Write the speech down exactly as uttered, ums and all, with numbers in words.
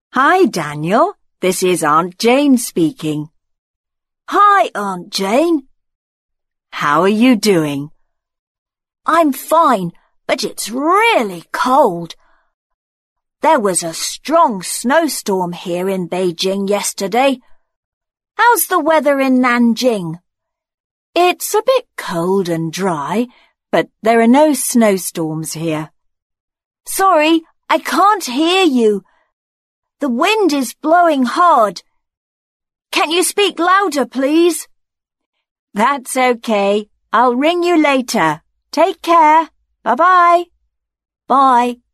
Hi, Daniel. This is Aunt Jane speaking. Hi, Aunt Jane. How are you doing? I'm fine, but it's really cold. There was a strong snowstorm here in Beijing yesterday. How's the weather in Nanjing? It's a bit cold and dry, but there are no snowstorms here. Sorry, I can't hear you. The wind is blowing hard. Can you speak louder, please? That's okay. I'll ring you later. Take care. Bye-bye. Bye.